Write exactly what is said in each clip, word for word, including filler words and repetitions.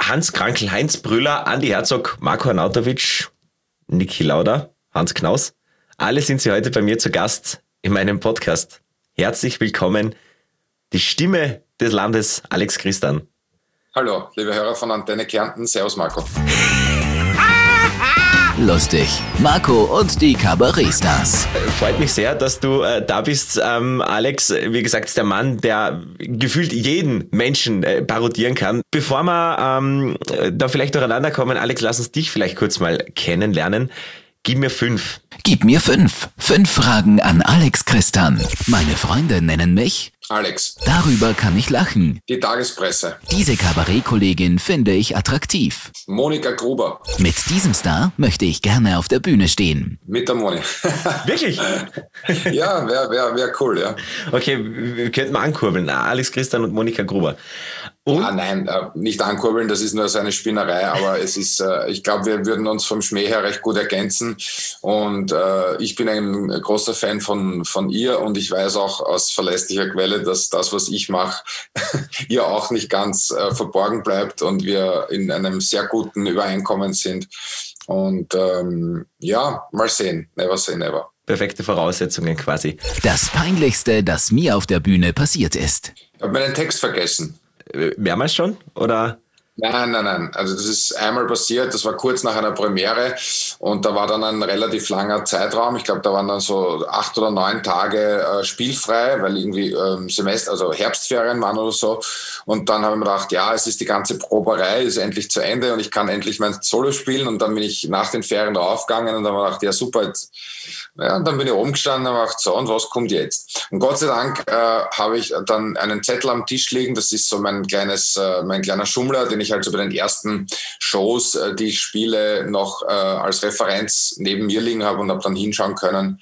Hans Krankl, Heinz Brüller, Andi Herzog, Marko Arnautovic, Niki Lauda, Hans Knaus. Alle sind sie heute bei mir zu Gast in meinem Podcast. Herzlich willkommen, die Stimme des Landes, Alex Christan. Hallo, liebe Hörer von Antenne Kärnten, servus Marco. Lustig, Marco und die Kabarettstars. Freut mich sehr, dass du äh, da bist, ähm, Alex. Wie gesagt, der Mann, der gefühlt jeden Menschen äh, parodieren kann. Bevor wir ähm, da vielleicht durcheinander kommen, Alex, lass uns dich vielleicht kurz mal kennenlernen. Gib mir fünf. Gib mir fünf. Fünf Fragen an Alex Christan. Meine Freunde nennen mich Alex. Darüber kann ich lachen. Die Tagespresse. Diese Kabarettkollegin finde ich attraktiv. Monika Gruber. Mit diesem Star möchte ich gerne auf der Bühne stehen. Mit der Moni. Wirklich? Ja, wäre wär, wär cool, ja. Okay, wir könnten mal ankurbeln. Alex Christan und Monika Gruber. Und? Ja, nein, äh, nicht ankurbeln, das ist nur so eine Spinnerei, aber es ist, äh, ich glaube, wir würden uns vom Schmäh her recht gut ergänzen und äh, ich bin ein großer Fan von, von ihr und ich weiß auch aus verlässlicher Quelle, dass das, was ich mache, ihr auch nicht ganz äh, verborgen bleibt und wir in einem sehr guten Übereinkommen sind und ähm, ja, mal sehen, never say never. Perfekte Voraussetzungen quasi. Das Peinlichste, das mir auf der Bühne passiert ist. Ich habe meinen Text vergessen. Mehrmals schon, oder? Nein, nein, nein. Also das ist einmal passiert, das war kurz nach einer Premiere und da war dann ein relativ langer Zeitraum. Ich glaube, da waren dann so acht oder neun Tage äh, spielfrei, weil irgendwie ähm, Semester, also Herbstferien waren oder so. Und dann habe ich mir gedacht, ja, es ist die ganze Proberei, ist endlich zu Ende und ich kann endlich mein Solo spielen. Und dann bin ich nach den Ferien raufgegangen und dann habe ich gedacht, ja super, jetzt. Ja, und dann bin ich oben gestanden und habe gedacht, so, und was kommt jetzt? Und Gott sei Dank äh, habe ich dann einen Zettel am Tisch liegen, das ist so mein kleines, äh, mein kleiner Schummler, den ich halt so bei den ersten Shows, äh, die ich spiele, noch äh, als Referenz neben mir liegen habe und habe dann hinschauen können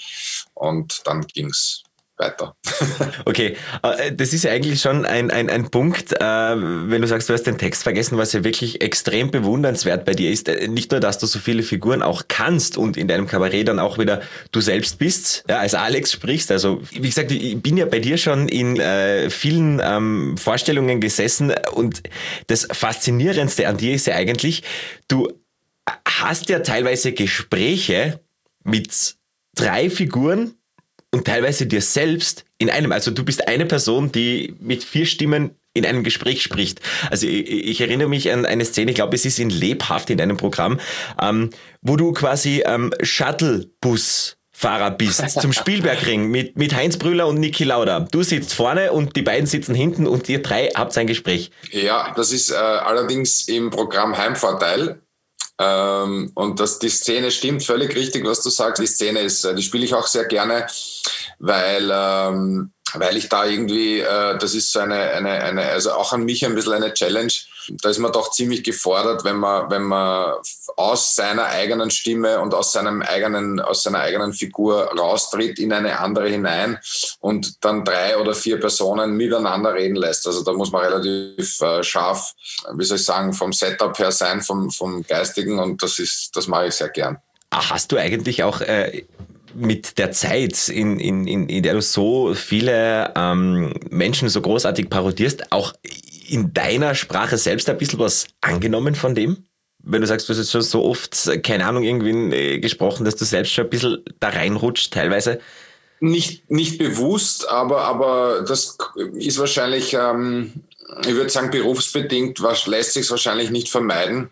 und dann ging's weiter. Okay, das ist ja eigentlich schon ein, ein, ein Punkt, wenn du sagst, du hast den Text vergessen, was ja wirklich extrem bewundernswert bei dir ist. Nicht nur, dass du so viele Figuren auch kannst und in deinem Kabarett dann auch wieder du selbst bist, ja, als Alex sprichst. Also wie gesagt, ich bin ja bei dir schon in äh, vielen ähm, Vorstellungen gesessen und das Faszinierendste an dir ist ja eigentlich, du hast ja teilweise Gespräche mit drei Figuren und teilweise dir selbst in einem. Also du bist eine Person, die mit vier Stimmen in einem Gespräch spricht. Also ich, ich erinnere mich an eine Szene, ich glaube, es ist in Lebhaft in einem Programm, ähm, wo du quasi ähm, Shuttlebus-Fahrer bist zum Spielbergring mit, mit Heinz Brüller und Niki Lauda. Du sitzt vorne und die beiden sitzen hinten und ihr drei habt ein Gespräch. Ja, das ist äh, allerdings im Programm Heimvorteil. Ähm, und das, die Szene stimmt völlig richtig, was du sagst. Die Szene ist, die spiele ich auch sehr gerne, weil, ähm, weil ich da irgendwie, äh, das ist so eine, eine, eine, also auch an mich ein bisschen eine Challenge. Da ist man doch ziemlich gefordert, wenn man, wenn man aus seiner eigenen Stimme und aus seinem eigenen, aus seiner eigenen Figur raustritt in eine andere hinein und dann drei oder vier Personen miteinander reden lässt. Also da muss man relativ äh, scharf, wie soll ich sagen, vom Setup her sein, vom, vom Geistigen und das ist, das mache ich sehr gern. Hast du eigentlich auch äh, mit der Zeit, in, in, in, in der du so viele ähm, Menschen so großartig parodierst, auch in deiner Sprache selbst ein bisschen was angenommen von dem? Wenn du sagst, du hast jetzt schon so oft, keine Ahnung, irgendwie äh, gesprochen, dass du selbst schon ein bisschen da reinrutscht teilweise? Nicht, nicht bewusst, aber, aber das ist wahrscheinlich, ähm, ich würde sagen, berufsbedingt, was lässt sich wahrscheinlich nicht vermeiden.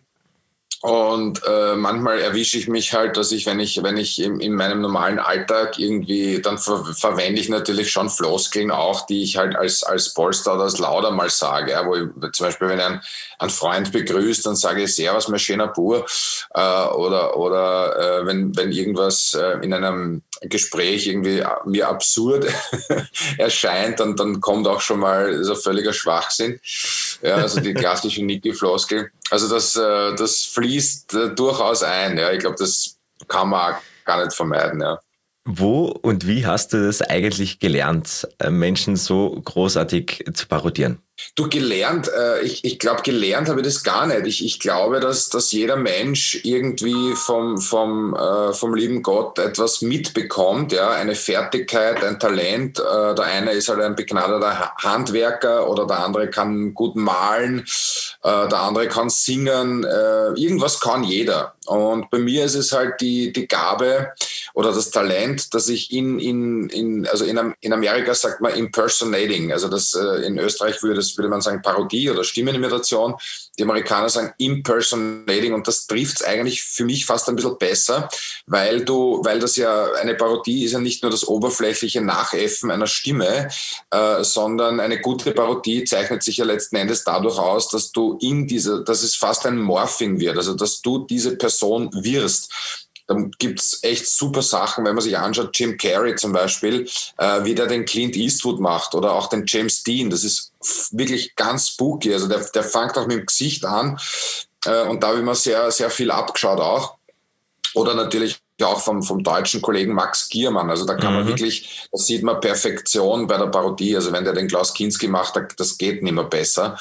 Und äh, manchmal erwische ich mich halt, dass ich, wenn ich, wenn ich in, in meinem normalen Alltag irgendwie, dann ver- verwende ich natürlich schon Floskeln auch, die ich halt als, als Polster oder als Lauder mal sage. Ja, wo ich, zum Beispiel, wenn ich einen, einen Freund begrüßt, dann sage ich Servus, mein schöner Bur. Äh, oder oder äh, wenn, wenn irgendwas äh, in einem Gespräch irgendwie mir absurd erscheint, dann, dann kommt auch schon mal so völliger Schwachsinn. Ja, also die klassische Niki-Floskel. Also das, äh, das fließt äh, durchaus ein. Ja, ich glaube, das kann man auch gar nicht vermeiden. Ja. Wo und wie hast du das eigentlich gelernt, Menschen so großartig zu parodieren? Du, gelernt, äh, ich, ich glaube, gelernt habe ich das gar nicht. Ich, ich glaube, dass, dass jeder Mensch irgendwie vom, vom, äh, vom lieben Gott etwas mitbekommt, ja, eine Fertigkeit, ein Talent. Äh, der eine ist halt ein begnadeter Handwerker oder der andere kann gut malen, äh, der andere kann singen. Äh, irgendwas kann jeder. Und bei mir ist es halt die, die Gabe oder das Talent, dass ich in, in, in also in, in Amerika sagt man impersonating, also das äh, in Österreich würde, das würde man sagen Parodie oder Stimmenimitation. Die Amerikaner sagen impersonating und das trifft es eigentlich für mich fast ein bisschen besser, weil du, weil das ja eine Parodie ist ja nicht nur das oberflächliche Nachäffen einer Stimme, äh, sondern eine gute Parodie zeichnet sich ja letzten Endes dadurch aus, dass du in dieser, dass es fast ein Morphing wird, also dass du diese Person wirst. Dann gibt's echt super Sachen, wenn man sich anschaut, Jim Carrey zum Beispiel, äh, wie der den Clint Eastwood macht oder auch den James Dean. Das ist wirklich ganz spooky. Also der, der fängt auch mit dem Gesicht an äh, und da habe ich mir sehr, sehr viel abgeschaut auch. Oder natürlich auch vom, vom deutschen Kollegen Max Giermann. Also da kann man mhm. wirklich, da sieht man Perfektion bei der Parodie. Also wenn der den Klaus Kinski macht, das geht nicht mehr besser.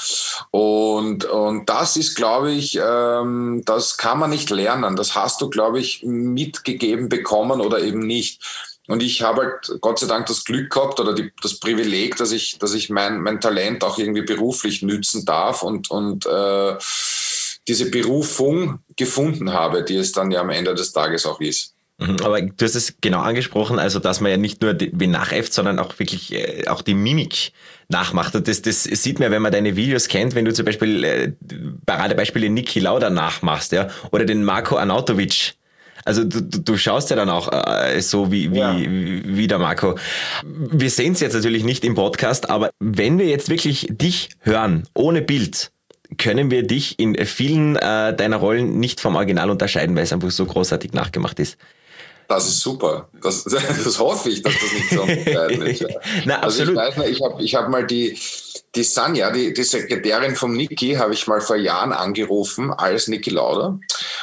Und, und das ist, glaube ich, ähm, das kann man nicht lernen. Das hast du, glaube ich, mitgegeben bekommen oder eben nicht. Und ich habe halt Gott sei Dank das Glück gehabt oder die, das Privileg, dass ich, dass ich mein, mein Talent auch irgendwie beruflich nützen darf und, und äh, diese Berufung gefunden habe, die es dann ja am Ende des Tages auch ist. Aber du hast es genau angesprochen, also dass man ja nicht nur wen nachäfft, sondern auch wirklich äh, auch die Mimik nachmacht. Und das, das sieht man, wenn man deine Videos kennt, wenn du zum Beispiel äh, Paradebeispiele Niki Lauda nachmachst, ja, oder den Marko Arnautovic. Also du, du schaust ja dann auch äh, so wie, wie, ja. wie, wie der Marco. Wir sehen es jetzt natürlich nicht im Podcast, aber wenn wir jetzt wirklich dich hören, ohne Bild, können wir dich in vielen äh, deiner Rollen nicht vom Original unterscheiden, weil es einfach so großartig nachgemacht ist. Das ist super. Das, das hoffe ich, dass das nicht so unterscheiden ist. Ja. Na, also absolut. ich weiß noch, ich habe ich hab mal die, die Sanja, die, die Sekretärin vom Niki, habe ich mal vor Jahren angerufen als Niki Lauda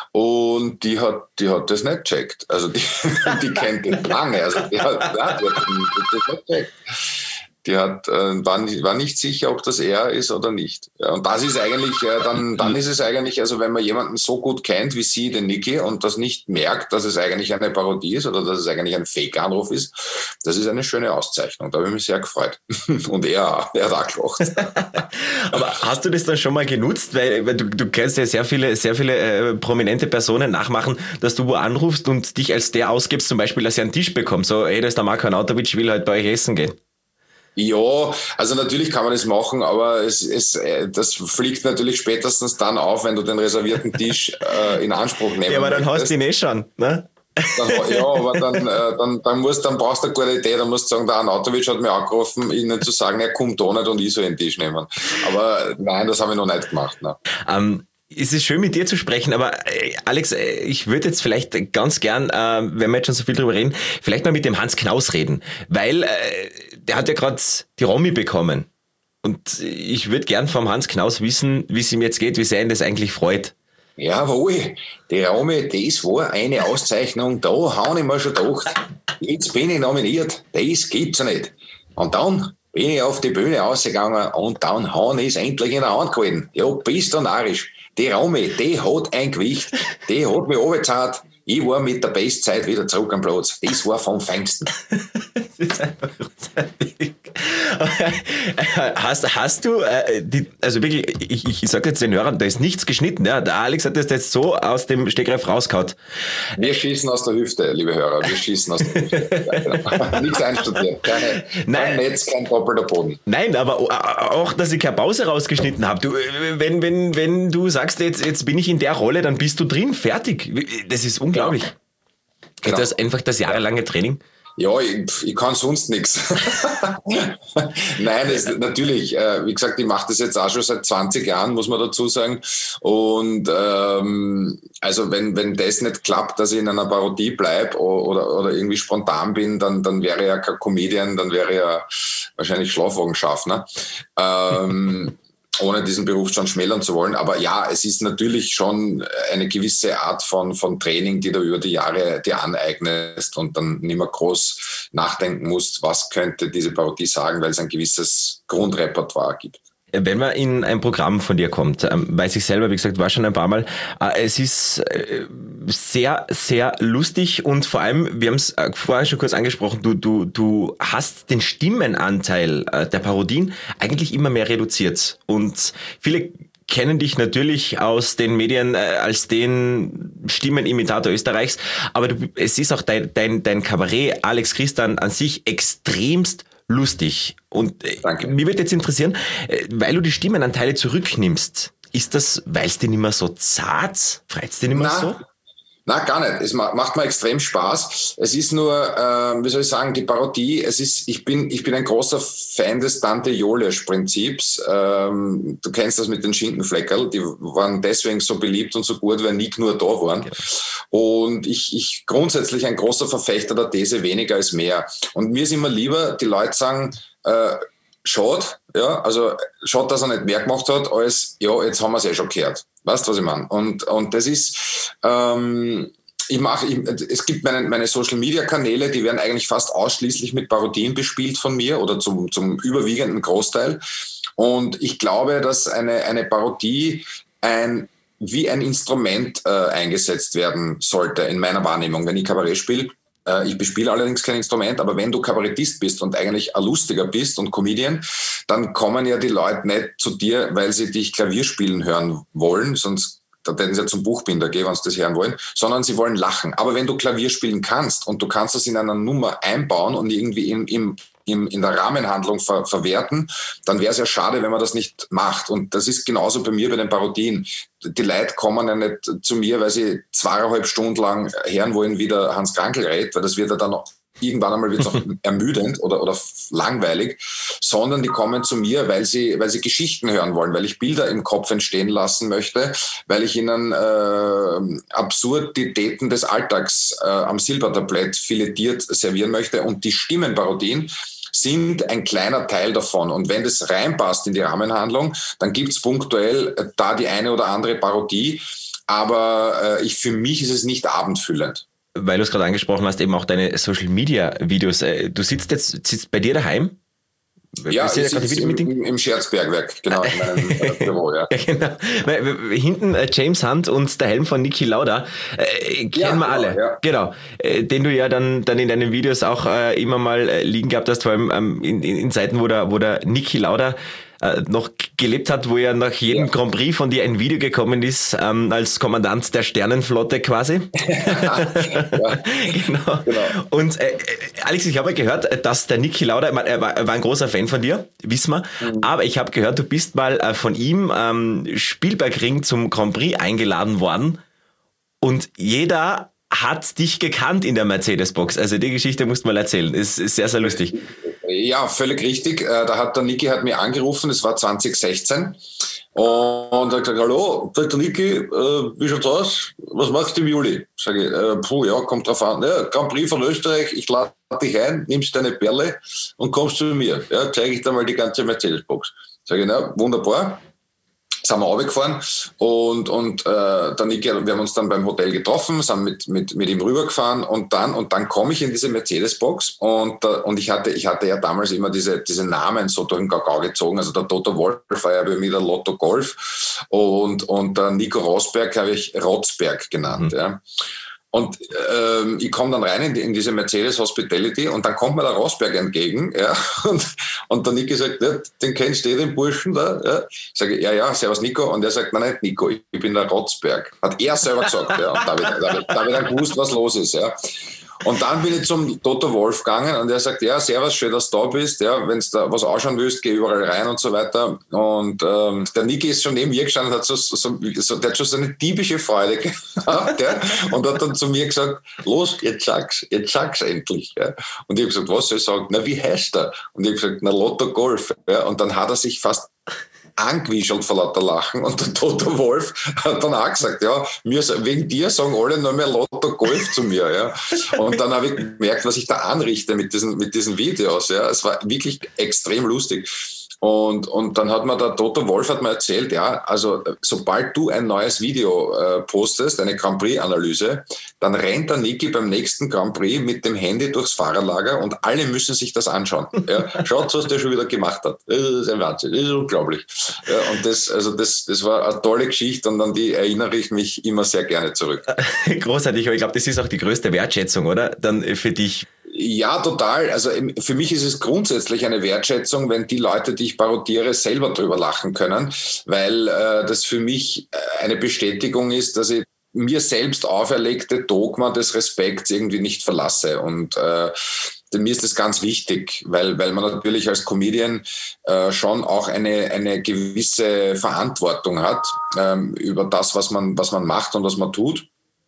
und die hat, die hat das nicht gecheckt. Also die, die kennt den lange. Also die hat, ja, die hat das nicht gecheckt. Die hat, äh, war, nicht, war nicht sicher, ob das er ist oder nicht. Ja, und das ist eigentlich, äh, dann, dann ist es eigentlich, also wenn man jemanden so gut kennt wie sie, den Niki, und das nicht merkt, dass es eigentlich eine Parodie ist oder dass es eigentlich ein Fake-Anruf ist, das ist eine schöne Auszeichnung. Da habe ich mich sehr gefreut. Und er, er hat auch gelacht. Aber hast du das dann schon mal genutzt? Weil, weil du, du kennst ja sehr viele, sehr viele äh, prominente Personen nachmachen, dass du wo anrufst und dich als der ausgibst, zum Beispiel, dass sie einen Tisch bekommst. So, ey, das ist der Marko Arnautovic, will halt bei euch essen gehen. Ja, also natürlich kann man das machen, aber es, es, das fliegt natürlich spätestens dann auf, wenn du den reservierten Tisch äh, in Anspruch nehmen Ja, aber dann möchtest. hast du ihn eh schon, ne? Dann, ja, aber dann, äh, dann, dann, musst, dann brauchst du eine gute Idee, dann musst du sagen, der Arnautovic hat mir angerufen, ihnen zu sagen, er kommt da nicht und ich soll den Tisch nehmen. Aber nein, das habe ich noch nicht gemacht. Ne. Um Es ist schön, mit dir zu sprechen, aber äh, Alex, äh, ich würde jetzt vielleicht ganz gern, äh, wenn wir jetzt schon so viel drüber reden, vielleicht mal mit dem Hans Knaus reden, weil äh, der hat ja gerade die Romy bekommen und ich würde gern vom Hans Knaus wissen, wie es ihm jetzt geht, wie sehr ihn das eigentlich freut. Jawohl, die Romy, das war eine Auszeichnung, da habe ich mir schon gedacht, jetzt bin ich nominiert, das gibt's ja nicht. Und dann bin ich auf die Bühne rausgegangen und dann habe ich es endlich in der Hand gehalten. Ja, bist du narrisch. Die Romy, die hat ein Gewicht, die hat mich runtergezahlt. Ich war mit der Bestzeit wieder zurück am Platz. Das war vom Feinsten. Das ist einfach großartig. Hast, hast du, äh, die, also wirklich, ich, ich sage jetzt den Hörern, da ist nichts geschnitten. Ja? Der Alex hat das jetzt so aus dem Stegreif rausgehauen. Wir schießen aus der Hüfte, liebe Hörer. Wir schießen aus der Hüfte. Ja, genau. Nichts einstudiert. Keine, kein Netz, kein doppelter Boden. Nein, aber auch, dass ich keine Pause rausgeschnitten habe. Du, wenn, wenn, wenn du sagst, jetzt, jetzt bin ich in der Rolle, dann bist du drin, fertig. Das ist unglaublich. Genau. Ist das einfach das jahrelange Training? Ja, ich, ich kann sonst nichts. Nein, es, natürlich, äh, wie gesagt, ich mache das jetzt auch schon seit zwanzig Jahren, muss man dazu sagen. Und ähm, also wenn wenn das nicht klappt, dass ich in einer Parodie bleibe oder, oder irgendwie spontan bin, dann, dann wäre ja kein Comedian, dann wäre ja wahrscheinlich Schlafwagenschaffner. Ähm, ohne diesen Beruf schon schmälern zu wollen. Aber ja, es ist natürlich schon eine gewisse Art von, von Training, die du über die Jahre dir aneignest und dann nicht mehr groß nachdenken musst, was könnte diese Parodie sagen, weil es ein gewisses Grundrepertoire gibt. Wenn man in ein Programm von dir kommt, weiß ich selber, wie gesagt, war schon ein paar Mal, es ist sehr, sehr lustig und vor allem, wir haben es vorher schon kurz angesprochen, du, du, du hast den Stimmenanteil der Parodien eigentlich immer mehr reduziert und viele kennen dich natürlich aus den Medien äh, als den Stimmenimitator Österreichs, aber du, es ist auch dein, dein, dein Kabarett, Alex Christian, an sich extremst lustig. Und äh, mich würde jetzt interessieren, äh, weil du die Stimmenanteile zurücknimmst, ist das, weil es dir nicht mehr so zart? Freut es dir nicht mehr Na, so? Na, gar nicht. Es macht mir extrem Spaß. Es ist nur, äh, wie soll ich sagen, die Parodie, es ist, ich bin, ich bin ein großer Fan des Dante-Jolesch-Prinzips. Ähm, du kennst das mit den Schinkenfleckerl, die waren deswegen so beliebt und so gut, weil Nick nur da waren. Und ich, ich grundsätzlich ein großer Verfechter der These, weniger ist mehr. Und mir ist immer lieber, die Leute sagen, äh, schade, ja, also schade, dass er nicht mehr gemacht hat, als, ja, jetzt haben wir es eh schon gehört. Weißt du, was ich meine? Und, und das ist, ähm, ich mache, ich, es gibt meine, meine Social-Media-Kanäle, die werden eigentlich fast ausschließlich mit Parodien bespielt von mir oder zum, zum überwiegenden Großteil. Und ich glaube, dass eine, eine Parodie ein, wie ein Instrument äh, eingesetzt werden sollte, in meiner Wahrnehmung, wenn ich Kabarett spiele. Ich bespiele allerdings kein Instrument, aber wenn du Kabarettist bist und eigentlich ein Lustiger bist und Comedian, dann kommen ja die Leute nicht zu dir, weil sie dich Klavier spielen hören wollen, sonst da hätten sie ja zum Buchbinder gehen, wenn sie das hören wollen, sondern sie wollen lachen. Aber wenn du Klavier spielen kannst und du kannst das in einer Nummer einbauen und irgendwie im, im Im, in der Rahmenhandlung ver, verwerten, dann wäre es ja schade, wenn man das nicht macht. Und das ist genauso bei mir bei den Parodien. Die Leute kommen ja nicht zu mir, weil sie zweieinhalb Stunden lang hören wollen, wie der Hans Krankl redet, weil das wird ja dann noch, irgendwann einmal wird es auch ermüdend oder, oder langweilig, sondern die kommen zu mir, weil sie, weil sie Geschichten hören wollen, weil ich Bilder im Kopf entstehen lassen möchte, weil ich ihnen äh, Absurditäten des Alltags äh, am Silbertablett filetiert servieren möchte. Und die Stimmenparodien sind ein kleiner Teil davon. Und wenn das reinpasst in die Rahmenhandlung, dann gibt's punktuell da die eine oder andere Parodie. Aber äh, ich, für mich ist es nicht abendfüllend. Weil du es gerade angesprochen hast, eben auch deine Social-Media-Videos. Du sitzt jetzt sitzt bei dir daheim? Ja, ich sitze im, im Scherzbergwerk, genau, in meinem äh, Büro, ja. Ja, genau. Hinten äh, James Hunt und der Helm von Niki Lauda, äh, kennen ja, wir alle. Ja. Genau. Äh, den du ja dann, dann in deinen Videos auch äh, immer mal äh, liegen gehabt hast, vor allem ähm, in, in, in Zeiten, wo der, wo der Niki Lauda äh, noch gelebt hat, wo ja nach jedem ja. Grand Prix von dir ein Video gekommen ist, ähm, als Kommandant der Sternenflotte quasi. ja. genau. genau. Und äh, Alex, ich habe ja gehört, dass der Niki Lauda, er war, er war ein großer Fan von dir, wissen wir, mhm. aber ich habe gehört, du bist mal äh, von ihm ähm, Spielbergring zum Grand Prix eingeladen worden und jeder hat dich gekannt in der Mercedes-Box. Also die Geschichte musst du mal erzählen. Ist, ist sehr, sehr lustig. Ja, völlig richtig. Da hat der Niki hat mir angerufen, es war zwanzig sechzehn. Und er hat gesagt, hallo, der Niki, äh, wie schaut's aus? Was machst du im Juli? Sag ich, äh, puh, ja, kommt drauf an. Ja, Grand Prix von Österreich, ich lade dich ein, nimmst deine Perle und kommst zu mir. Ja, zeige ich dir mal die ganze Mercedes-Box. Sag ich, na, wunderbar. Sind wir runtergefahren und, und äh, der Niki, wir haben uns dann beim Hotel getroffen, sind mit, mit, mit ihm rübergefahren und dann, und dann komme ich in diese Mercedes-Box und, äh, und ich hatte, ich hatte ja damals immer diese, diese Namen so durch den Kakao gezogen, also der Toto Wolf war ja bei mir der Lotto Golf und, und der Nico Rosberg habe ich Rotzberg genannt, mhm. ja. Und ähm, ich komme dann rein in, die, in diese Mercedes Hospitality und dann kommt mir der Rosberg entgegen, ja, und, und der Niki sagt, ja, den kennst du, den Burschen da, ja. Sage ich, ja, ja, servus Nico, und er sagt, nein, nicht Nico, ich bin der Rotzberg. Hat er selber gesagt, ja, und da habe ich, da hab ich, da hab ich dann gewusst, was los ist, ja. Und dann bin ich zum Toto Wolf gegangen und er sagt, ja, servus, schön, dass du da bist, ja, wenn du da was ausschauen willst, geh überall rein und so weiter. Und ähm, der Niki ist schon neben mir gestanden, hat so, so, so, der hat schon so eine diebische Freude gehabt, ja, und hat dann zu mir gesagt, los, jetzt sag's, jetzt sag's endlich. Ja. Und ich habe gesagt, was soll ich sagen? Na, wie heißt er? Und ich habe gesagt, na, Lotto Golf. Ja. Und dann hat er sich fast angewischelt vor lauter Lachen und der Toto Wolf hat dann auch gesagt, ja, mir, wegen dir sagen alle nur mehr Lotto Golf zu mir, ja. Und dann habe ich gemerkt, was ich da anrichte mit diesen, mit diesen Videos, ja. Es war wirklich extrem lustig. Und, und dann hat mir der Toto Wolff hat mir erzählt, ja, also sobald du ein neues Video äh, postest, eine Grand Prix-Analyse, dann rennt der Niki beim nächsten Grand Prix mit dem Handy durchs Fahrerlager und alle müssen sich das anschauen. Ja, schaut, was der schon wieder gemacht hat. Das ist ein Wahnsinn, das ist unglaublich. Ja, und das, also das, das war eine tolle Geschichte und an die erinnere ich mich immer sehr gerne zurück. Großartig, aber ich glaube, das ist auch die größte Wertschätzung, oder? Dann für dich. Ja, total. Also für mich ist es grundsätzlich eine Wertschätzung, wenn die Leute, die ich parodiere, selber drüber lachen können, weil äh, das für mich eine Bestätigung ist, dass ich mir selbst auferlegte Dogma des Respekts irgendwie nicht verlasse. Und äh, mir ist das ganz wichtig, weil, weil man natürlich als Comedian äh, schon auch eine, eine gewisse Verantwortung hat ähm, über das, was man, was man macht und was man tut.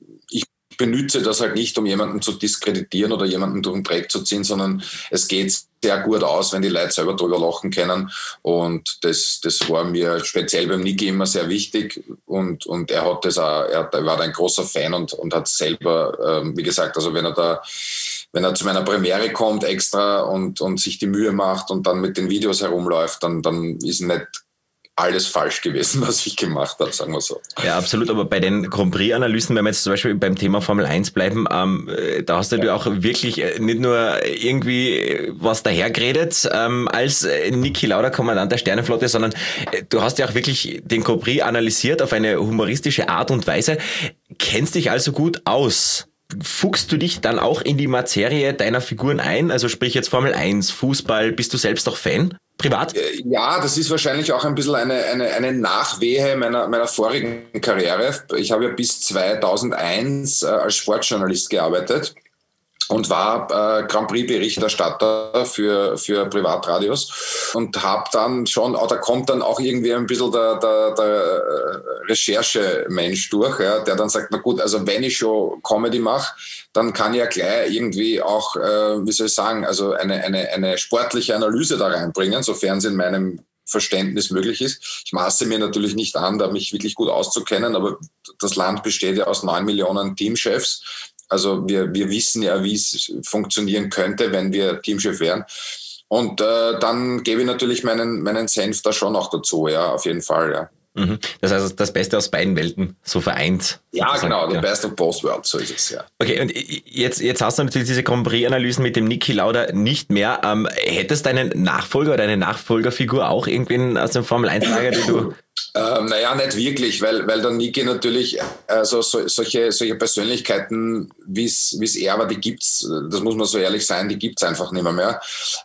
Ich benütze das halt nicht, um jemanden zu diskreditieren oder jemanden durch den Dreck zu ziehen, sondern es geht sehr gut aus, wenn die Leute selber drüber lachen können. Und das, das war mir speziell beim Niki immer sehr wichtig. Und, und er hat das auch, er, er war da ein großer Fan und, und hat selber, ähm, wie gesagt, also wenn er da, wenn er zu meiner Premiere kommt extra und, und sich die Mühe macht und dann mit den Videos herumläuft, dann, dann ist nicht alles falsch gewesen, was ich gemacht habe, sagen wir so. Ja, absolut, aber bei den Grand Prix-Analysen, wenn wir jetzt zum Beispiel beim Thema Formel eins bleiben, ähm, da hast du ja auch wirklich nicht nur irgendwie was dahergeredet ähm, als Niki Lauda, Kommandant der Sternenflotte, sondern du hast ja auch wirklich den Grand Prix analysiert auf eine humoristische Art und Weise. Kennst dich also gut aus. Fuchst du dich dann auch in die Materie deiner Figuren ein? Also sprich jetzt Formel eins, Fußball, bist du selbst auch Fan? Privat? Ja, das ist wahrscheinlich auch ein bisschen eine, eine, eine Nachwehe meiner, meiner vorigen Karriere. Ich habe ja bis zweitausendeins äh, als Sportjournalist gearbeitet und war äh, Grand Prix-Berichterstatter für, für Privatradios und habe dann schon, da kommt dann auch irgendwie ein bisschen der, der, der Recherchemensch durch, ja, der dann sagt, na gut, also wenn ich schon Comedy mache, dann kann ich ja gleich irgendwie auch, äh, wie soll ich sagen, also eine, eine, eine sportliche Analyse da reinbringen, sofern es in meinem Verständnis möglich ist. Ich maße mir natürlich nicht an, da mich wirklich gut auszukennen, aber das Land besteht ja aus neun Millionen Teamchefs. Also wir, wir wissen ja, wie es funktionieren könnte, wenn wir Teamchef wären. Und äh, dann gebe ich natürlich meinen, meinen Senf da schon auch dazu, ja, auf jeden Fall, ja. Mhm. Das heißt, das Beste aus beiden Welten, so vereint. Ja, sozusagen. genau, the ja. best of both worlds, so ist es, ja. Okay, und jetzt, jetzt hast du natürlich diese Grand Prix-Analysen mit dem Niki Lauda nicht mehr. Ähm, hättest du einen Nachfolger oder eine Nachfolgerfigur auch irgendwen aus dem Formel eins Lager, die du... Ähm, naja, nicht wirklich, weil, weil der Niki natürlich, also so, solche, solche Persönlichkeiten, wie es er war, die gibt's, das muss man so ehrlich sein, die gibt's einfach nicht mehr. mehr.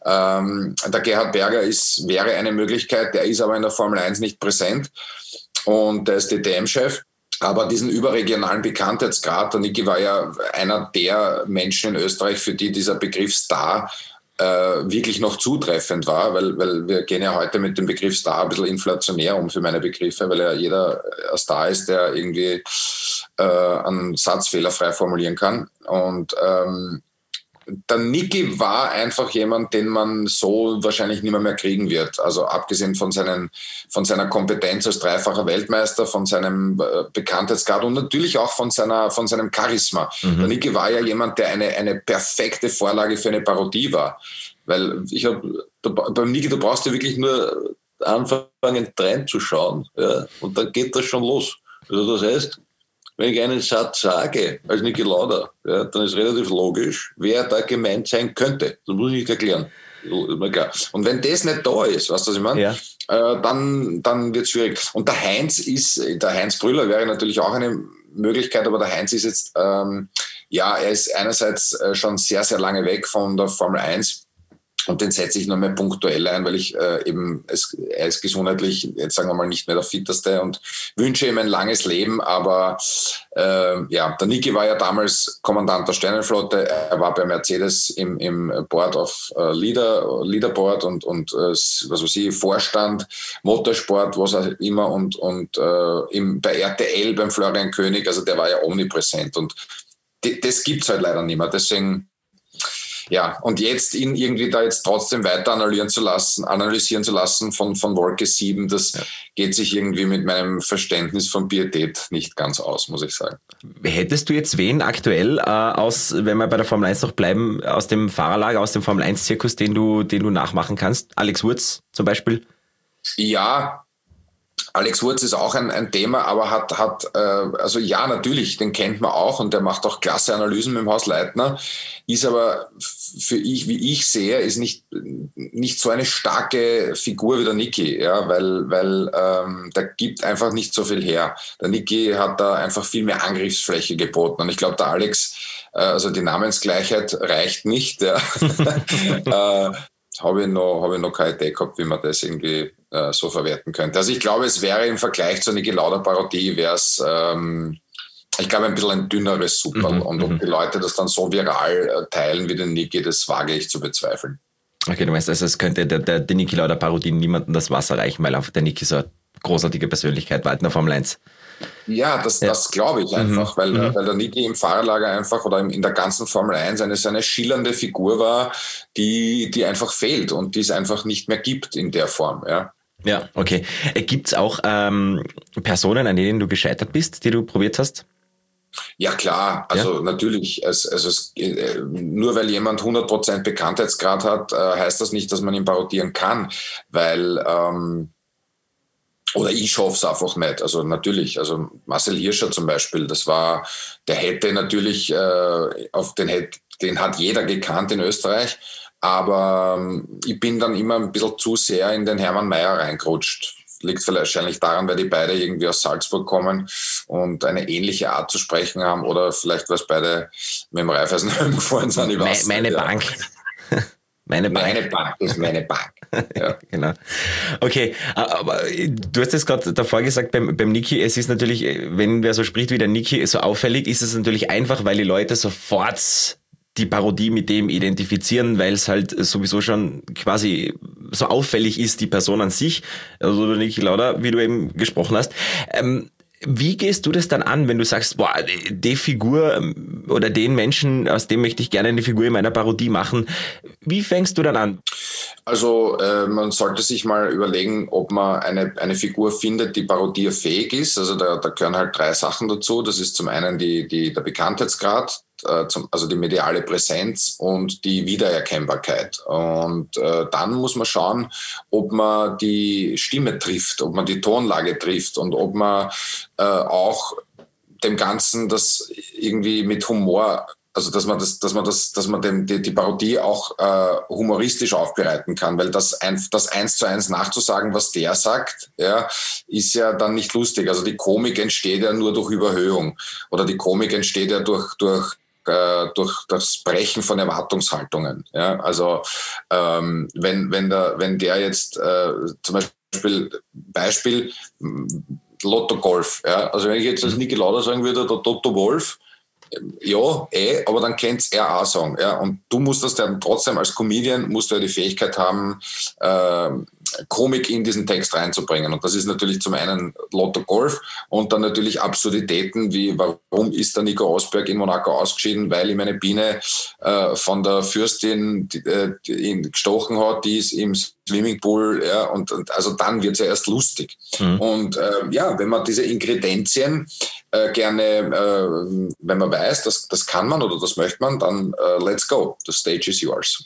Ähm, der Gerhard Berger ist, wäre eine Möglichkeit, der ist aber in der Formel eins nicht präsent und der ist D T M-Chef. Aber diesen überregionalen Bekanntheitsgrad, der Niki war ja einer der Menschen in Österreich, für die dieser Begriff Star wirklich noch zutreffend war, weil, weil wir gehen ja heute mit dem Begriff Star ein bisschen inflationär um für meine Begriffe, weil ja jeder ein Star ist, der irgendwie äh, einen Satz fehlerfrei formulieren kann. Und ähm, der Niki war einfach jemand, den man so wahrscheinlich nicht mehr, mehr kriegen wird. Also abgesehen von, seinen, von seiner Kompetenz als dreifacher Weltmeister, von seinem äh, Bekanntheitsgrad und natürlich auch von, seiner, von seinem Charisma. Mhm. Der Niki war ja jemand, der eine, eine perfekte Vorlage für eine Parodie war. Weil ich habe beim Niki, du brauchst ja wirklich nur anfangen, Trend zu schauen. Ja, und dann geht das schon los. Also das heißt, wenn ich einen Satz sage, als Niki Lauda, ja, dann ist relativ logisch, wer da gemeint sein könnte. Das muss ich nicht erklären. Ist mir klar. Und wenn das nicht da ist, weißt du, was ich meine? Ja. Äh, dann, dann wird es schwierig. Und der Heinz ist, der Heinz Brüller wäre natürlich auch eine Möglichkeit, aber der Heinz ist jetzt, ähm, ja, er ist einerseits schon sehr, sehr lange weg von der Formel eins. Und den setze ich nur mehr punktuell ein, weil ich äh, eben, es, er ist gesundheitlich, jetzt sagen wir mal, nicht mehr der Fitteste und wünsche ihm ein langes Leben. Aber äh, ja, der Niki war ja damals Kommandant der Sternenflotte. Er war bei Mercedes im, im Board of äh, Leader, Leaderboard und, und äh, was weiß ich, Vorstand, Motorsport, was auch immer. Und, und äh, im, bei R T L, beim Florian König, also der war ja omnipräsent. Und die, das gibt's halt leider nicht mehr. Deswegen... Ja, und jetzt ihn irgendwie da jetzt trotzdem weiter analysieren zu lassen, analysieren zu lassen von, von Wolke sieben, das ja. geht sich irgendwie mit meinem Verständnis von Pietät nicht ganz aus, muss ich sagen. Hättest du jetzt wen aktuell äh, aus, wenn wir bei der Formel eins noch bleiben, aus dem Fahrerlager, aus dem Formel eins Zirkus, den du, den du nachmachen kannst? Alex Wurz zum Beispiel? Ja, Alex Wurz ist auch ein, ein Thema, aber hat, hat äh, also ja, natürlich, den kennt man auch und der macht auch klasse Analysen mit dem Haus Leitner, ist aber für ich, wie ich sehe, ist nicht, nicht so eine starke Figur wie der Niki, ja, weil, weil ähm, der gibt einfach nicht so viel her. Der Niki hat da einfach viel mehr Angriffsfläche geboten und ich glaube, der Alex, äh, also die Namensgleichheit reicht nicht, ja. äh, habe ich noch, habe ich noch keine Idee gehabt, wie man das irgendwie äh, so verwerten könnte. Also ich glaube, es wäre im Vergleich zur Niki Lauda Parodie, wäre es, ähm, ich glaube, ein bisschen ein dünneres Super. Mhm, und ob die Leute das dann so viral äh, teilen wie den Niki, das wage ich zu bezweifeln. Okay, du meinst, also es könnte der, der, der Niki Lauda Parodie niemandem das Wasser reichen, weil einfach der Niki so eine großartige Persönlichkeit war in der Formel eins. Ja, das, ja. das glaube ich einfach, mhm. weil, mhm. weil der Niki im Fahrerlager einfach oder in der ganzen Formel eins eine so eine schillernde Figur war, die, die einfach fehlt und die es einfach nicht mehr gibt in der Form. Ja, ja, okay. Gibt es auch ähm, Personen, an denen du gescheitert bist, die du probiert hast? Ja, klar. Also ja? natürlich. Es, also es, äh, nur weil jemand hundert Prozent Bekanntheitsgrad hat, äh, heißt das nicht, dass man ihn parodieren kann, weil... Ähm, Oder ich hoffe es einfach nicht. Also natürlich, also Marcel Hirscher zum Beispiel, das war, der hätte natürlich, äh, auf den, hätte, den hat jeder gekannt in Österreich, aber ähm, ich bin dann immer ein bisschen zu sehr in den Hermann Mayer reingerutscht. Liegt vielleicht wahrscheinlich daran, weil die beide irgendwie aus Salzburg kommen und eine ähnliche Art zu sprechen haben oder vielleicht, weil es beide mit dem Raiffeisenhof gefahren sind. Ich weiß Me- meine nicht, Bank. Ja. Meine Bank. Meine Bank ist meine Bank. Ja, genau. Okay, aber du hast jetzt gerade davor gesagt, beim, beim Niki, es ist natürlich, wenn wer so spricht wie der Niki, so auffällig, ist es natürlich einfach, weil die Leute sofort die Parodie mit dem identifizieren, weil es halt sowieso schon quasi so auffällig ist, die Person an sich, also der Niki Lauda, wie du eben gesprochen hast. Ähm, Wie gehst du das dann an, wenn du sagst, boah, die Figur oder den Menschen, aus dem möchte ich gerne eine Figur in meiner Parodie machen? Wie fängst du dann an? Also äh, man sollte sich mal überlegen, ob man eine, eine Figur findet, die parodierfähig ist. Also da, da gehören halt drei Sachen dazu. Das ist zum einen die, die, der Bekanntheitsgrad, äh, zum, also die mediale Präsenz und die Wiedererkennbarkeit. Und äh, dann muss man schauen, ob man die Stimme trifft, ob man die Tonlage trifft und ob man äh, auch dem Ganzen das irgendwie mit Humor, also dass man das, dass man das, dass man dem, die, die Parodie auch äh, humoristisch aufbereiten kann, weil das, ein, das eins zu eins nachzusagen, was der sagt, ja, ist ja dann nicht lustig. Also die Komik entsteht ja nur durch Überhöhung oder die Komik entsteht ja durch durch äh, durch das Brechen von Erwartungshaltungen. Ja, also ähm, wenn wenn der wenn der jetzt äh, zum Beispiel Beispiel Lotto Golf, ja, also wenn ich jetzt als Niki Lauda sagen würde, der Toto Wolff, ja, eh, aber dann kann's er auch sagen. Ja. Und du musst das dann trotzdem als Comedian, musst du ja die Fähigkeit haben, äh, Komik in diesen Text reinzubringen. Und das ist natürlich zum einen Lotto Golf und dann natürlich Absurditäten wie, warum ist der Nico Rosberg in Monaco ausgeschieden, weil ihm eine Biene äh, von der Fürstin die, äh, die ihn gestochen hat, die ist im Swimmingpool, ja, und, und also dann wird's ja erst lustig. Mhm. Und äh, ja, wenn man diese Ingredienzien äh, gerne, äh, wenn man weiß, das, das kann man oder das möchte man, dann äh, let's go, the stage is yours.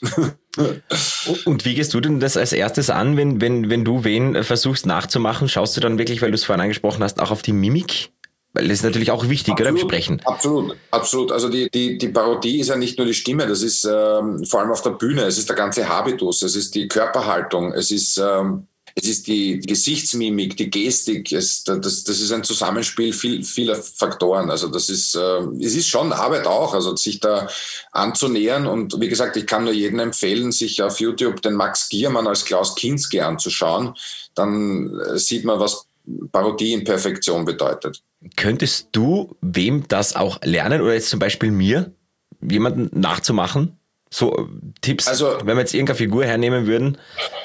Und wie gehst du denn das als erstes an, wenn, wenn, wenn du wen versuchst nachzumachen? Schaust du dann wirklich, weil du es vorhin angesprochen hast, auch auf die Mimik? Weil das ist natürlich auch wichtig, absolut, oder, im Sprechen. Absolut, absolut. Also die, die, die Parodie ist ja nicht nur die Stimme, das ist ähm, vor allem auf der Bühne, es ist der ganze Habitus, es ist die Körperhaltung, es ist, ähm, es ist die Gesichtsmimik, die Gestik, es, das, das ist ein Zusammenspiel viel, vieler Faktoren. Also das ist, äh, es ist schon Arbeit auch, also sich da anzunähern. Und wie gesagt, ich kann nur jedem empfehlen, sich auf YouTube den Max Giermann als Klaus Kinski anzuschauen. Dann sieht man, was Parodie in Perfektion bedeutet. Könntest du wem das auch lernen oder jetzt zum Beispiel mir, jemanden nachzumachen? So Tipps, also, wenn wir jetzt irgendeine Figur hernehmen würden?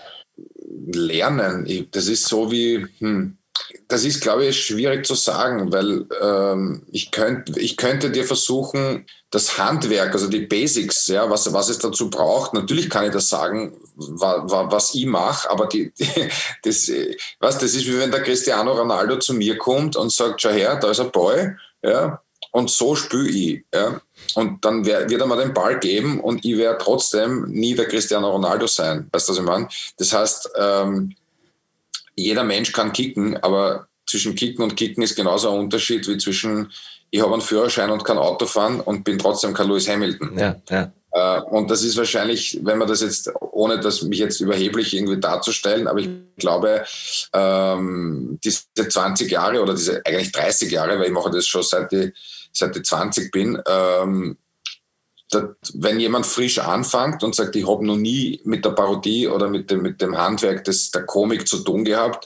Lernen, das ist so wie, hm, das ist, glaube ich, schwierig zu sagen, weil ähm, ich, könnt, ich könnte dir versuchen, das Handwerk, also die Basics, ja, was, was es dazu braucht, natürlich kann ich das sagen, wa, wa, was ich mache, aber die, die, das, was, das ist wie wenn der Cristiano Ronaldo zu mir kommt und sagt, schau her, da ist ein Ball, ja, und so spüre ich. Ja. Und dann wird er mir den Ball geben und ich werde trotzdem nie der Cristiano Ronaldo sein. Weißt du, was ich meine? Das heißt, ähm, jeder Mensch kann kicken, aber zwischen Kicken und Kicken ist genauso ein Unterschied wie zwischen ich habe einen Führerschein und kann Auto fahren und bin trotzdem kein Lewis Hamilton. Ja, ja. Äh, und das ist wahrscheinlich, wenn man das jetzt, ohne das mich jetzt überheblich irgendwie darzustellen, aber ich glaube, ähm, diese zwanzig Jahre oder diese eigentlich dreißig Jahre, weil ich mache das schon seit ich, seit ich zwanzig bin, ähm, das, wenn jemand frisch anfängt und sagt, ich habe noch nie mit der Parodie oder mit dem, mit dem Handwerk des, der Komik zu tun gehabt,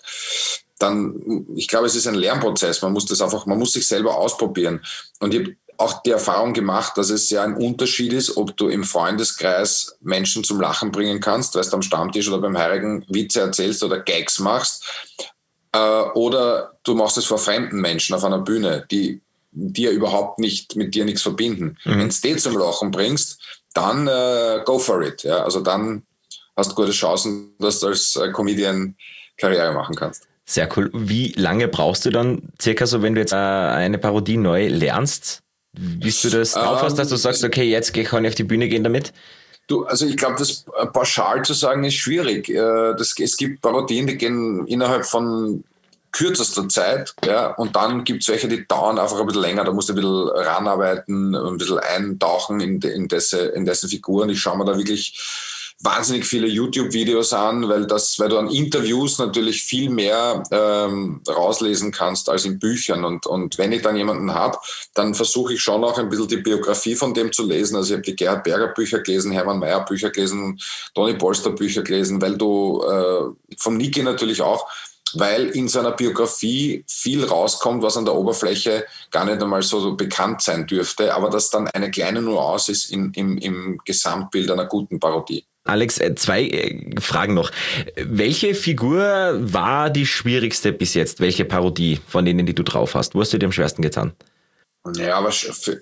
dann, ich glaube, es ist ein Lernprozess. Man muss das einfach, man muss sich selber ausprobieren. Und ich habe auch die Erfahrung gemacht, dass es ja ein Unterschied ist, ob du im Freundeskreis Menschen zum Lachen bringen kannst, weil du am Stammtisch oder beim Heirigen Witze erzählst oder Gags machst, äh, oder du machst es vor fremden Menschen auf einer Bühne, die die ja überhaupt nicht mit dir nichts verbinden. Mhm. Wenn du die zum Lachen bringst, dann äh, go for it. Ja? Also dann hast du gute Chancen, dass du als äh, Comedian Karriere machen kannst. Sehr cool. Wie lange brauchst du dann circa so, wenn du jetzt äh, eine Parodie neu lernst? Bis du das drauf hast, dass du sagst, okay, jetzt kann ich auf die Bühne gehen damit? Du, also ich glaube, das pauschal zu sagen ist schwierig. Äh, das, es gibt Parodien, die gehen innerhalb von kürzester Zeit, ja, und dann gibt es welche, die dauern einfach ein bisschen länger, da musst du ein bisschen ranarbeiten, ein bisschen eintauchen in, de, in, dessen, in dessen Figuren. Ich schaue mir da wirklich wahnsinnig viele YouTube-Videos an, weil das, weil du an Interviews natürlich viel mehr ähm, rauslesen kannst als in Büchern. Und, und wenn ich dann jemanden habe, dann versuche ich schon auch ein bisschen die Biografie von dem zu lesen. Also ich habe die Gerhard Berger Bücher gelesen, Hermann Mayer Bücher gelesen, Toni Polster Bücher gelesen, weil du äh, vom Niki natürlich auch, weil in seiner Biografie viel rauskommt, was an der Oberfläche gar nicht einmal so bekannt sein dürfte, aber das dann eine kleine Nuance ist in, im, im Gesamtbild einer guten Parodie. Alex, zwei Fragen noch. Welche Figur war die schwierigste bis jetzt? Welche Parodie von denen, die du drauf hast? Wo hast du dir am schwersten getan? Ja, aber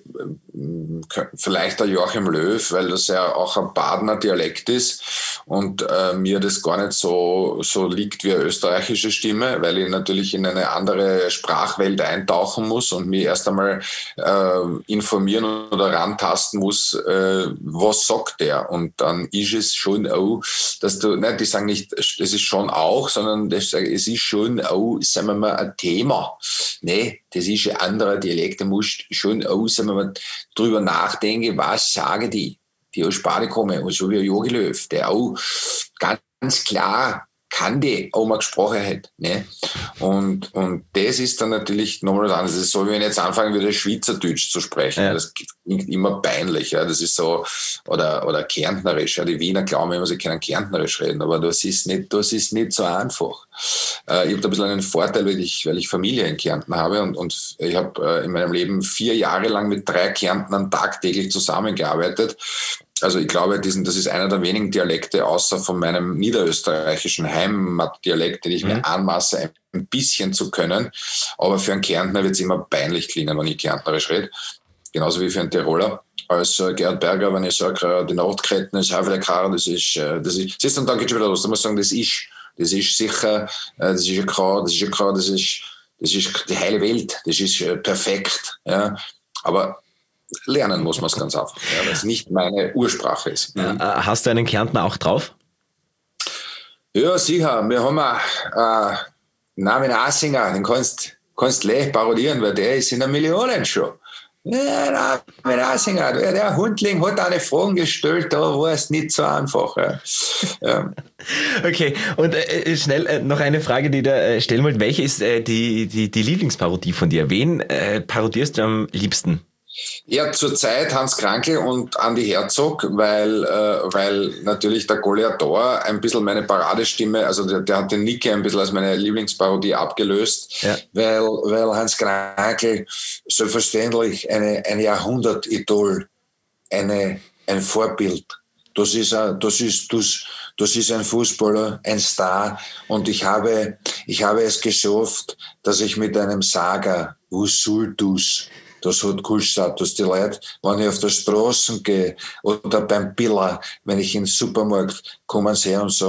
vielleicht der Joachim Löw, weil das ja auch ein Badener Dialekt ist und äh, mir das gar nicht so, so liegt wie eine österreichische Stimme, weil ich natürlich in eine andere Sprachwelt eintauchen muss und mich erst einmal äh, informieren oder rantasten muss, äh, was sagt der? Und dann ist es schon auch, dass du, nein, die sagen nicht, es ist schon auch, sondern das, es ist schon auch, sagen wir mal, ein Thema. Nee, das ist ein anderer Dialekt, da musst du schon auch, sagen wir mal, drüber nachdenken, was sagen die, die aus Spanien kommen, und so wie Jogi Löw, der auch ganz klar Kante auch mal gesprochen hat. Ne? Und, und das ist dann natürlich nochmal was anderes. Das ist so, wie wenn ich jetzt anfangen würde, Schweizerdeutsch zu sprechen. Ja. Das klingt immer peinlich. Ja? Das ist so, oder, oder Kärntnerisch. Ja? Die Wiener glauben immer, sie können Kärntnerisch reden, aber das ist nicht, das ist nicht so einfach. Äh, ich habe da ein bisschen einen Vorteil, weil ich, weil ich Familie in Kärnten habe und, und ich habe äh, in meinem Leben vier Jahre lang mit drei Kärntnern tagtäglich zusammengearbeitet. Also ich glaube, diesen, das ist einer der wenigen Dialekte, außer von meinem niederösterreichischen Heimatdialekt, den ich mir anmaße, ein bisschen zu können. Aber für einen Kärntner wird es immer peinlich klingen, wenn ich Kärntnerisch rede. Genauso wie für einen Tiroler. Als äh, Gerhard Berger, wenn ich sage, äh, die Nordketten, das Havelekar, das ist, äh, das ist, siehst du, und dann geht schon wieder los. Da muss ich sagen, das ist, das ist sicher, äh, das ist ja klar, das ist ja klar, das ist, das ist die heile Welt, das ist äh, perfekt. Ja. Aber lernen muss man es ganz einfach, ja, weil es nicht meine Ursprache ist. Mhm. Hast du einen Kärntner auch drauf? Ja, sicher. Wir haben einen äh, Namen Asinger, den kannst du leicht parodieren, weil der ist in der Millionen schon. Ja, Namen Asinger, der, der Hundling hat eine Frage gestellt, da war es nicht so einfach. Ja. Ja. Okay, und äh, schnell äh, noch eine Frage, die du äh, stellen wollt. Welche ist äh, die, die, die Lieblingsparodie von dir? Wen äh, parodierst du am liebsten? Ja, zurzeit Hans Krankl und Andi Herzog, weil, äh, weil natürlich der Goliathor ein bisschen meine Paradestimme, also der, der hat den Niki ein bisschen als meine Lieblingsparodie abgelöst, ja. weil, weil Hans Krankl selbstverständlich eine, ein Jahrhundert-Idol, eine, ein Vorbild. Das ist, ein, das, ist, das, das ist ein Fußballer, ein Star, und ich habe, ich habe es geschafft, dass ich mit einem Sager, was soll das? Das hat gekostet, dass die Leute, wenn ich auf der Straße gehe oder beim Biller, wenn ich in den Supermarkt, kommen sie her und sagen,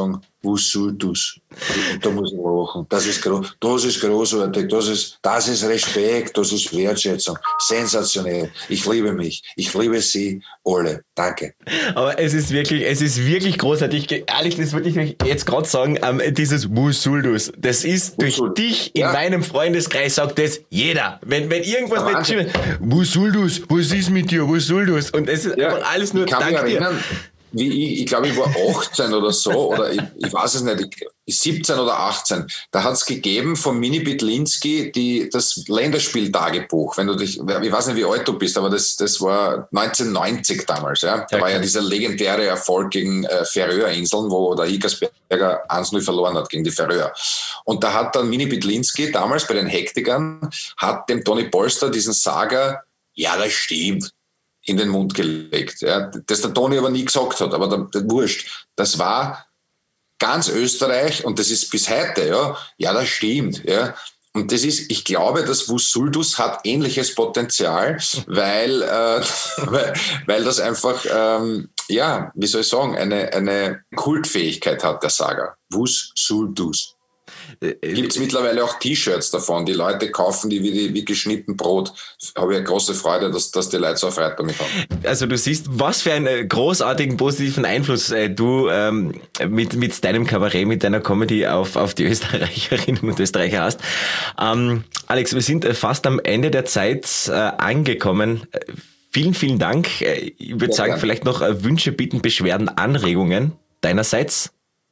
was soll das? Und da muss ich lachen. Das ist, gro- das ist großartig, das ist, das ist Respekt, das ist Wertschätzung. Sensationell. Ich liebe mich. Ich liebe Sie alle. Danke. Aber es ist wirklich, es ist wirklich großartig. Ehrlich, das würde ich jetzt gerade sagen, ähm, dieses Musuldus, das ist durch Musul. dich in Ja. meinem Freundeskreis sagt das jeder. Wenn, wenn irgendwas Ja, nicht Wahnsinn. stimmt, Musuldus, was ist mit dir, Musuldus? Und es ist Ja, einfach alles nur ich kann mich dank dir. erinnern, wie ich, ich glaube, ich war achtzehn oder so, oder ich, ich weiß es nicht, ich, siebzehn oder achtzehn. Da hat es gegeben von Mini Bitlinski die, das Länderspieltagebuch. Wenn du dich, ich weiß nicht, wie alt du bist, aber das, das war neunzehnhundertneunzig damals. Ja. Da Ja, war ja klar. dieser legendäre Erfolg gegen äh, Färöerinseln, wo der Hickersberger eins null verloren hat gegen die Färöer. Und da hat dann Mini Bitlinski damals bei den Hektikern, hat dem Toni Polster diesen Saga, ja, das stimmt, in den Mund gelegt. Ja, das der Toni aber nie gesagt hat, aber der, der wurscht. Das war ganz Österreich und das ist bis heute, ja, ja, das stimmt, ja. Und das ist, ich glaube, das Wusuldus hat ähnliches Potenzial, weil, äh, weil, weil das einfach, ähm, ja, wie soll ich sagen, eine, eine Kultfähigkeit hat, der Saga. Wusuldus. Gibt es mittlerweile auch T-Shirts davon. Die Leute kaufen die wie, die, wie geschnitten Brot. Habe ich eine große Freude, dass, dass die Leute so Freude damit haben. Also du siehst, was für einen großartigen, positiven Einfluss äh, du ähm, mit, mit deinem Kabarett, mit deiner Comedy auf, auf die Österreicherinnen und Österreicher hast. Ähm, Alex, wir sind äh, fast am Ende der Zeit äh, angekommen. Äh, vielen, vielen Dank. Äh, ich würde Ja, sagen, gerne. vielleicht noch äh, Wünsche, Bitten, Beschwerden, Anregungen deinerseits.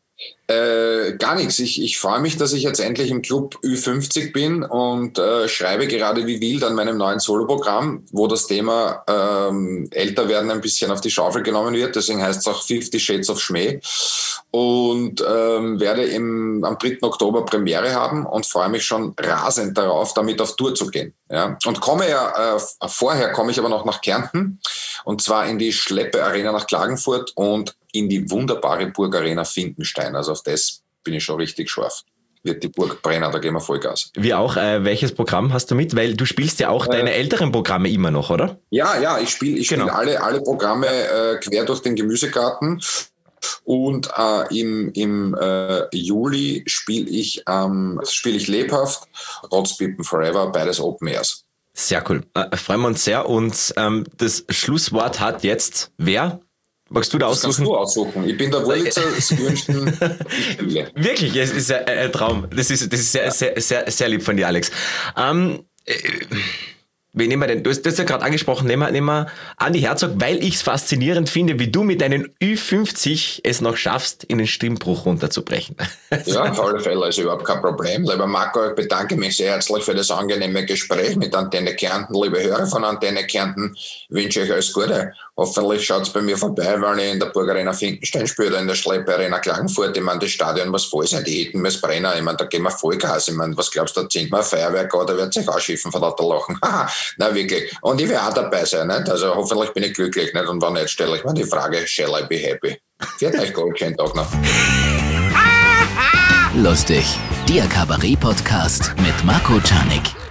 Äh, gar nichts. Ich, ich freue mich, dass ich jetzt endlich im Club Ü fünfzig bin und äh, schreibe gerade wie wild an meinem neuen Soloprogramm, wo das Thema ähm, älter werden ein bisschen auf die Schaufel genommen wird. Deswegen heißt es auch Fifty Shades of Schmäh. Und ähm, werde im, am dritten Oktober Premiere haben und freue mich schon rasend darauf, damit auf Tour zu gehen. Ja? Und komme ja, äh, vorher komme ich aber noch nach Kärnten und zwar in die Schleppe Arena nach Klagenfurt und in die wunderbare Burg Arena Finkenstein. Also auf das bin ich schon richtig scharf. Wird die Burg brennen, da gehen wir Vollgas. Wie auch, äh, welches Programm hast du mit? Weil du spielst ja auch äh, deine älteren Programme immer noch, oder? Ja, ja, ich spiele ich Genau. spiel alle, alle Programme äh, quer durch den Gemüsegarten. Und äh, im, im äh, Juli spiele ich, ähm, spiel ich lebhaft, Rotzpippen Forever, beides Open Airs. Sehr cool. Äh, freuen wir uns sehr. Und ähm, das Schlusswort hat jetzt wer? Magst du da Das kannst aussuchen? du aussuchen. Ich bin der Wurlitzer des gewünschten Spiele. Wirklich, es ist ein, ein Traum. Das ist, das ist sehr, sehr, sehr, sehr lieb von dir, Alex. Ähm, äh, wen nehmen wir denn? Du hast das ja gerade angesprochen, nehmen wir, nehmen wir Andi Herzog, weil ich es faszinierend finde, wie du mit deinen Ü fünfzig es noch schaffst, in den Stimmbruch runterzubrechen. Ja, auf alle Fälle, also überhaupt kein Problem. Lieber Marco, ich bedanke mich sehr herzlich für das angenehme Gespräch mit Antenne Kärnten. Liebe Hörer von Antenne Kärnten, wünsche euch alles Gute. Hoffentlich schaut es bei mir vorbei, wenn ich in der Burg Arena Finkenstein spiele oder in der Schleppe Arena Klagenfurt. Ich meine, das Stadion muss voll sein, die Hitten müssen brennen. Ich meine, da gehen wir Vollgas. Ich meine, was glaubst du, da zieht man ein Feuerwerk an, da wird sich ausschiffen von lauter Lachen. Haha, na wirklich. Und ich werde auch dabei sein, nicht? Also hoffentlich bin ich glücklich, nicht? Und wenn nicht, stelle ich mir die Frage, shall I be happy? Viert euch Gold, schönen Tag noch. Lustig, der Kabarett-Podcast mit Marco Czarnik.